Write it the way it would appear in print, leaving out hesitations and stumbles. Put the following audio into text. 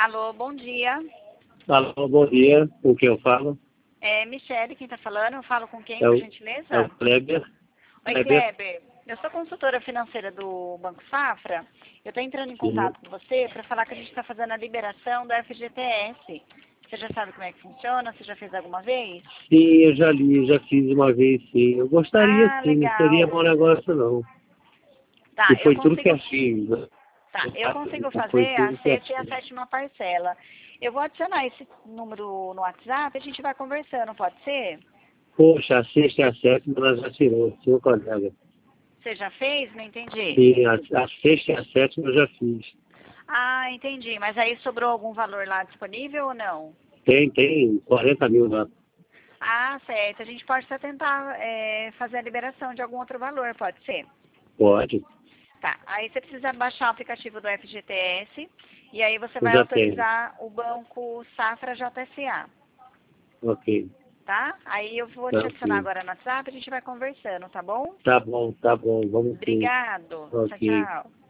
Alô, bom dia. Alô, bom dia. Com quem eu falo? É Michele quem está falando. Eu falo com quem, É por o, é o gentileza? Kleber. Oi, Kleber, Kleber. Eu sou consultora financeira do Banco Safra. Eu estou entrando em sim. contato com você para falar que a gente está fazendo a liberação do FGTS. Você já sabe como é que funciona? Você já fez alguma vez? Sim, eu já li, já fiz uma vez, sim. Eu gostaria, Ah, sim, não seria legal. bom negócio, não. Tá, E foi tudo certinho, né? tá, eu consigo Foi fazer a tudo sexta e a certinho. sétima parcela. Eu vou adicionar esse número no WhatsApp e a gente vai conversando, pode ser? Poxa, a sexta e a sétima ela já tirou, seu colega. Você já fez? Não entendi. Sim, a sexta e a sétima eu já fiz. Ah, entendi. Mas aí sobrou algum valor lá disponível ou não? Tem 40 mil lá. Ah, certo. A gente pode só tentar fazer a liberação de algum outro valor, pode ser? Pode, Tá. Aí você precisa baixar o aplicativo do FGTS e aí você eu vai já tenho. autorizar o banco Safra JSA, Ok, tá? Aí eu vou tá te adicionar ok. agora no WhatsApp e a gente vai conversando, tá bom? Tá bom, vamos sim. Obrigado. Tchau, Ok. tchau.